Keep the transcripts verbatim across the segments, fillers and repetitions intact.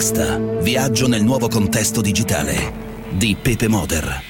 Next. Viaggio nel nuovo contesto digitale di Pepe Moder.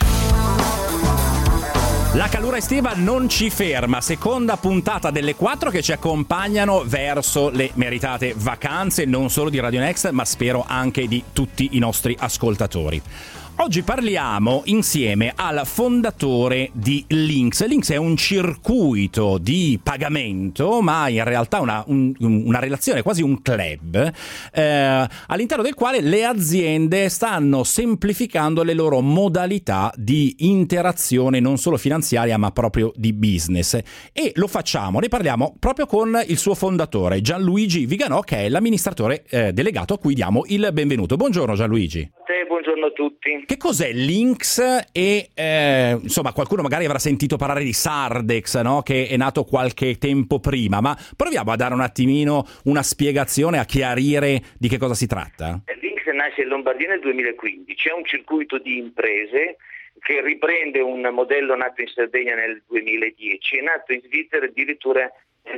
La calura estiva non ci ferma, seconda puntata delle quattro che ci accompagnano verso le meritate vacanze, non solo di Radio Next, ma spero anche di tutti i nostri ascoltatori. Oggi parliamo insieme al fondatore di Linx. Linx è un circuito di pagamento, ma in realtà una, un, una relazione, quasi un club, eh, all'interno del quale le aziende stanno semplificando le loro modalità di interazione non solo finanziaria, ma proprio di business. E lo facciamo, ne parliamo proprio con il suo fondatore, Gianluigi Viganò, che è l'amministratore eh, delegato a cui diamo il benvenuto. Buongiorno Gianluigi. Buongiorno a tutti. Che cos'è Linx? E eh, insomma, qualcuno magari avrà sentito parlare di Sardex, no? Che è nato qualche tempo prima, ma proviamo a dare un attimino una spiegazione, a chiarire di che cosa si tratta. Linx nasce in Lombardia nel duemilaquindici, è un circuito di imprese che riprende un modello nato in Sardegna nel duemiladieci, è nato in Svizzera addirittura nel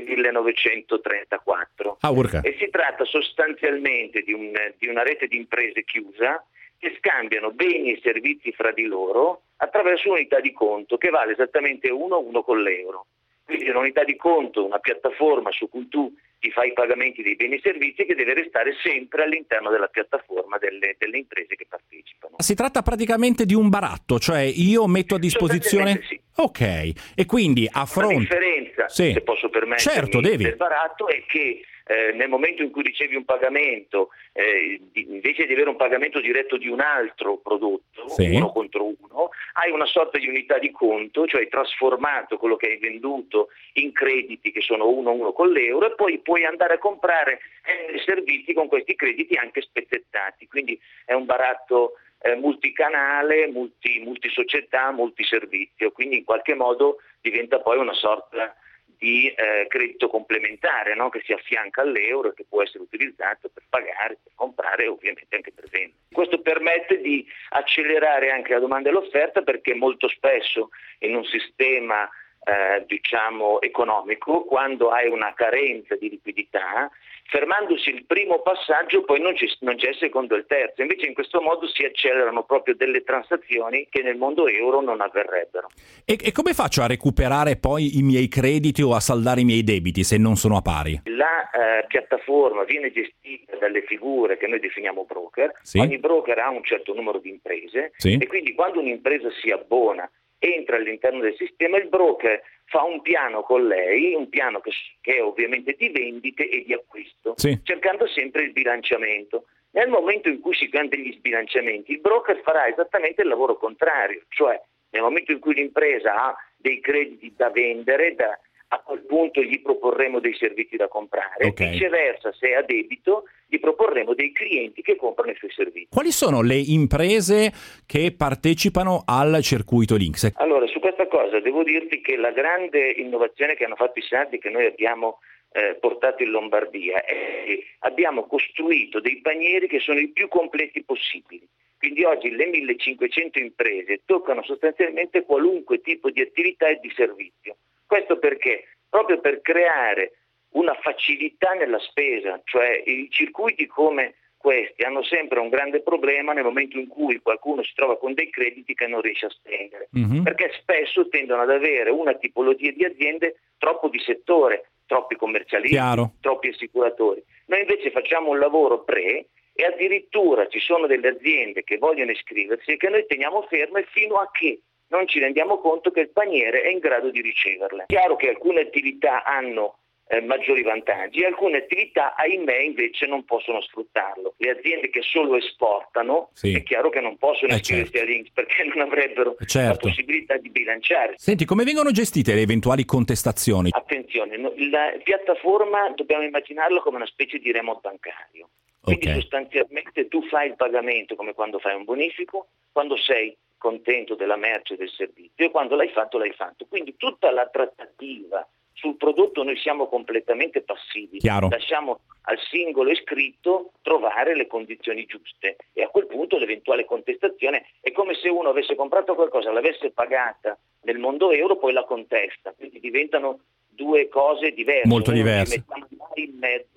millenovecentotrentaquattro. Ah, urca. E si tratta sostanzialmente di, un, di una rete di imprese chiusa che scambiano beni e servizi fra di loro attraverso un'unità di conto che vale esattamente uno a uno con l'euro. Quindi è un'unità di conto, una piattaforma su cui tu ti fai i pagamenti dei beni e servizi che deve restare sempre all'interno della piattaforma delle, delle imprese che partecipano. Si tratta praticamente di un baratto, cioè io metto a disposizione... Sì. Ok, e quindi a fronte... La differenza, sì. se posso permettermi, certo, devi. del baratto è che eh, nel momento in cui ricevi un pagamento, eh, di, invece di avere un pagamento diretto di un altro prodotto, sì. uno contro uno, hai una sorta di unità di conto, cioè hai trasformato quello che hai venduto in crediti che sono uno a uno con l'euro e poi puoi andare a comprare eh, servizi con questi crediti anche spezzettati, quindi è un baratto eh, multicanale, multi, multisocietà, multiservizio, quindi in qualche modo diventa poi una sorta di eh, credito complementare, no? Che si affianca all'euro e che può essere utilizzato per pagare, per comprare e ovviamente anche per vendere. Questo permette di accelerare anche la domanda e l'offerta perché molto spesso in un sistema eh, diciamo economico, quando hai una carenza di liquidità, fermandosi il primo passaggio poi non, ci, non c'è il secondo e il terzo, invece in questo modo si accelerano proprio delle transazioni che nel mondo euro non avverrebbero. E, e come faccio a recuperare poi i miei crediti o a saldare i miei debiti se non sono a pari? La eh, piattaforma viene gestita dalle figure che noi definiamo broker, sì. Ogni broker ha un certo numero di imprese, sì. E quindi quando un'impresa si abbona, entra all'interno del sistema, il broker fa un piano con lei, un piano che, che è ovviamente di vendite e di acquisto, sì. Cercando sempre il bilanciamento. Nel momento in cui si fanno degli sbilanciamenti, il broker farà esattamente il lavoro contrario, cioè nel momento in cui l'impresa ha dei crediti da vendere, da, a quel punto gli proporremo dei servizi da comprare, okay. Viceversa, se è a debito, gli proporremo dei clienti che comprano i suoi servizi. Quali sono le imprese che partecipano al circuito Linx? Allora, su questa cosa devo dirti che la grande innovazione che hanno fatto i sardi, che noi abbiamo eh, portato in Lombardia, è che abbiamo costruito dei panieri che sono i più completi possibili. Quindi oggi le millecinquecento imprese toccano sostanzialmente qualunque tipo di attività e di servizio. Questo perché? Proprio per creare una facilità nella spesa, cioè i circuiti come questi hanno sempre un grande problema nel momento in cui qualcuno si trova con dei crediti che non riesce a spendere, mm-hmm. Perché spesso tendono ad avere una tipologia di aziende troppo di settore, troppi commercialisti, Chiaro. Troppi assicuratori. Noi invece facciamo un lavoro pre e addirittura ci sono delle aziende che vogliono iscriversi e che noi teniamo ferme fino a che non ci rendiamo conto che il paniere è in grado di riceverle. Chiaro che alcune attività hanno eh, maggiori vantaggi e alcune attività, ahimè, invece non possono sfruttarlo. Le aziende che solo esportano, sì. È chiaro che non possono eh, iscriversi certo. a Linx perché non avrebbero certo. la possibilità di bilanciare. Senti, come vengono gestite le eventuali contestazioni? Attenzione, la piattaforma dobbiamo immaginarlo come una specie di remote bancario. Quindi okay. Sostanzialmente tu fai il pagamento come quando fai un bonifico, quando sei contento della merce e del servizio e quando l'hai fatto l'hai fatto. Quindi tutta la trattativa sul prodotto noi siamo completamente passivi. Chiaro. Lasciamo al singolo iscritto trovare le condizioni giuste e a quel punto l'eventuale contestazione è come se uno avesse comprato qualcosa, l'avesse pagata nel mondo euro, poi la contesta. Quindi diventano due cose diverse. Molto Noi diverse. Non ci mettiamo mai in mezzo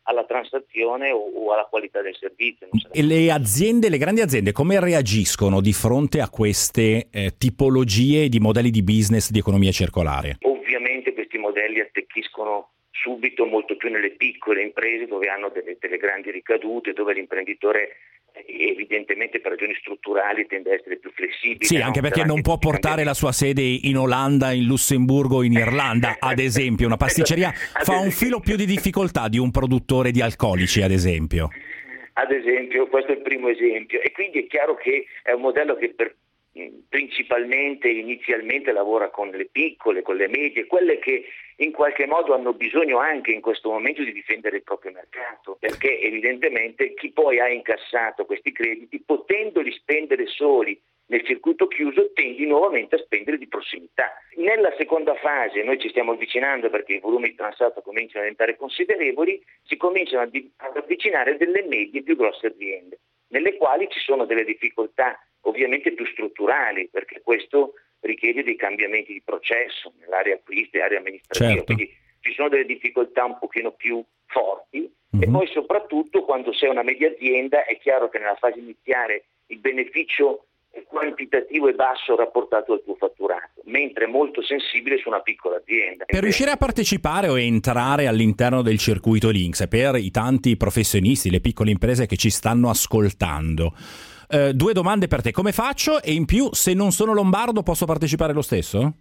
alla transazione o, o alla qualità del servizio. E le aziende, le grandi aziende, come reagiscono di fronte a queste eh, tipologie di modelli di business di economia circolare? Ovviamente questi modelli attecchiscono subito molto più nelle piccole imprese dove hanno delle, delle grandi ricadute, dove l'imprenditore evidentemente per ragioni strutturali tende a essere più flessibile. Sì, anche perché non può portare la sua sede in Olanda, in Lussemburgo, in Irlanda, ad esempio. Una pasticceria fa un filo più di difficoltà di un produttore di alcolici, ad esempio. Ad esempio, questo è il primo esempio. E quindi è chiaro che è un modello che per, principalmente, inizialmente lavora con le piccole, con le medie, quelle che in qualche modo hanno bisogno anche in questo momento di difendere il proprio mercato, perché evidentemente chi poi ha incassato questi crediti, potendoli spendere soli nel circuito chiuso, tendi nuovamente a spendere di prossimità. Nella seconda fase noi ci stiamo avvicinando perché i volumi di transato cominciano a diventare considerevoli, si cominciano ad avvicinare delle medie più grosse aziende, nelle quali ci sono delle difficoltà ovviamente più strutturali, perché questo richiede dei cambiamenti di processo nell'area acquisti e area amministrativa, certo. Quindi ci sono delle difficoltà un pochino più forti mm-hmm. E poi soprattutto quando sei una media azienda è chiaro che nella fase iniziale il beneficio quantitativo è basso rapportato al tuo fatturato, mentre è molto sensibile su una piccola azienda. Per riuscire a partecipare o entrare all'interno del circuito Lynx, per i tanti professionisti, le piccole imprese che ci stanno ascoltando, Uh, due domande per te: come faccio? E in più, se non sono lombardo, posso partecipare lo stesso?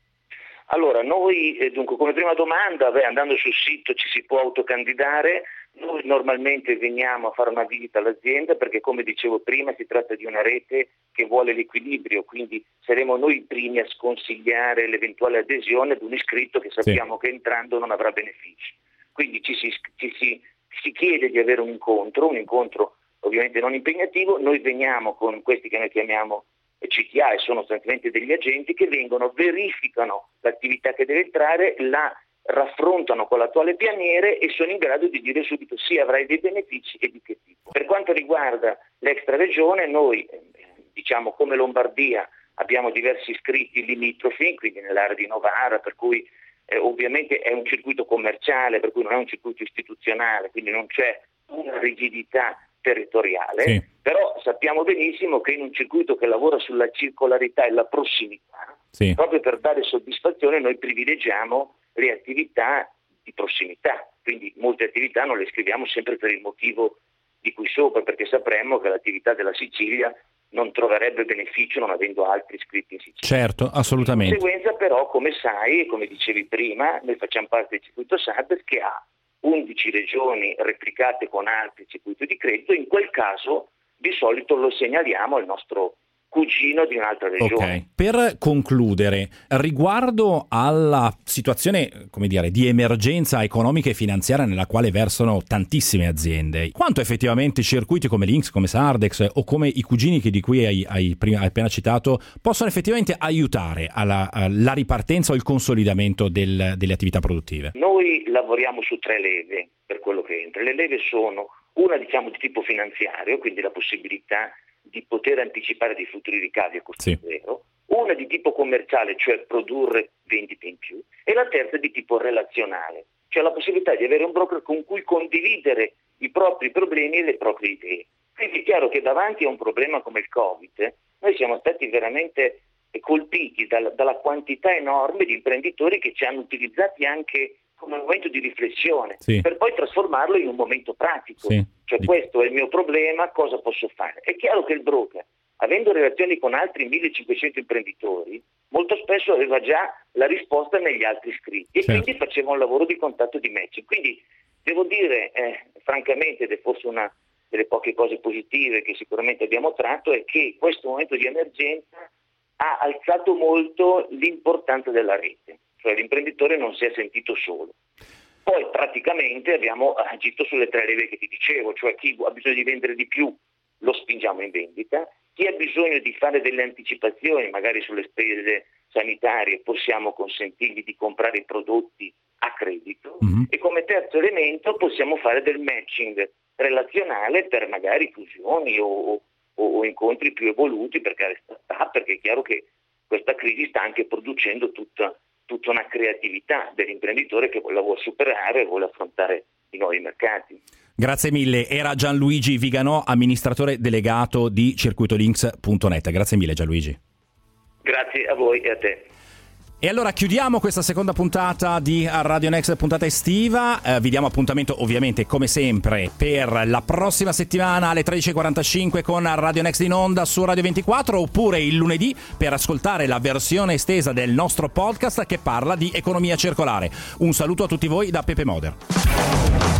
Allora, noi, eh, dunque, come prima domanda, beh, andando sul sito ci si può autocandidare. Noi normalmente veniamo a fare una visita all'azienda perché, come dicevo prima, si tratta di una rete che vuole l'equilibrio, quindi saremo noi i primi a sconsigliare l'eventuale adesione ad un iscritto che sappiamo sì. che entrando non avrà benefici. Quindi ci si, ci si, si chiede di avere un incontro, un incontro ovviamente non impegnativo. Noi veniamo con questi che noi chiamiamo C T A e sono sostanzialmente degli agenti che vengono, verificano l'attività che deve entrare, la raffrontano con l'attuale pianiere e sono in grado di dire subito sì, avrai dei benefici e di che tipo. Per quanto riguarda l'extraregione, noi diciamo come Lombardia abbiamo diversi iscritti limitrofi, quindi nell'area di Novara, per cui eh, ovviamente è un circuito commerciale, per cui non è un circuito istituzionale, quindi non c'è una rigidità territoriale, sì. Però sappiamo benissimo che in un circuito che lavora sulla circolarità e la prossimità, sì. proprio per dare soddisfazione noi privilegiamo le attività di prossimità, quindi molte attività non le scriviamo sempre per il motivo di cui sopra, perché sapremmo che l'attività della Sicilia non troverebbe beneficio non avendo altri iscritti in Sicilia. Certo, assolutamente. Di conseguenza però, come sai e come dicevi prima, noi facciamo parte del circuito S A D che ha undici regioni replicate con altri circuiti di credito. In quel caso di solito lo segnaliamo al nostro cugino di un'altra regione. Ok. Per concludere, riguardo alla situazione, come dire, di emergenza economica e finanziaria nella quale versano tantissime aziende, quanto effettivamente circuiti come Lynx, come Sardex o come i cugini che di cui hai, hai, prima, hai appena citato possono effettivamente aiutare alla, alla ripartenza o il consolidamento del, delle attività produttive? Noi lavoriamo su tre leve per quello che entra. Le leve sono una, diciamo, di tipo finanziario, quindi la possibilità di poter anticipare dei futuri ricavi a costo sì. zero, una di tipo commerciale, cioè produrre vendite in più, e la terza di tipo relazionale, cioè la possibilità di avere un broker con cui condividere i propri problemi e le proprie idee. Quindi è chiaro che davanti a un problema come il Covid, noi siamo stati veramente colpiti dal, dalla quantità enorme di imprenditori che ci hanno utilizzati anche come un momento di riflessione, sì. per poi trasformarlo in un momento pratico. Sì. Cioè questo è il mio problema, cosa posso fare? È chiaro che il broker, avendo relazioni con altri millecinquecento imprenditori, molto spesso aveva già la risposta negli altri iscritti, certo. e quindi faceva un lavoro di contatto di matching. Quindi devo dire, eh, francamente, ed è forse una delle poche cose positive che sicuramente abbiamo tratto, è che questo momento di emergenza ha alzato molto l'importanza della rete. Cioè l'imprenditore non si è sentito solo. Poi praticamente abbiamo agito sulle tre leve che ti dicevo, cioè chi ha bisogno di vendere di più lo spingiamo in vendita, chi ha bisogno di fare delle anticipazioni magari sulle spese sanitarie possiamo consentirgli di comprare i prodotti a credito, mm-hmm. e come terzo elemento possiamo fare del matching relazionale per magari fusioni o, o, o incontri più evoluti per creare startup, perché è chiaro che questa crisi sta anche producendo tutta tutta una creatività dell'imprenditore che la vuole superare e vuole affrontare di nuovo nuovi mercati. Grazie mille, era Gianluigi Viganò, amministratore delegato di circuitolinks punto net. Grazie mille Gianluigi. Grazie a voi e a te. E allora chiudiamo questa seconda puntata di Radio Next, puntata estiva. Eh, vi diamo appuntamento ovviamente come sempre per la prossima settimana alle tredici e quarantacinque con Radio Next in onda su Radio ventiquattro, oppure il lunedì per ascoltare la versione estesa del nostro podcast che parla di economia circolare. Un saluto a tutti voi da Pepe Moder.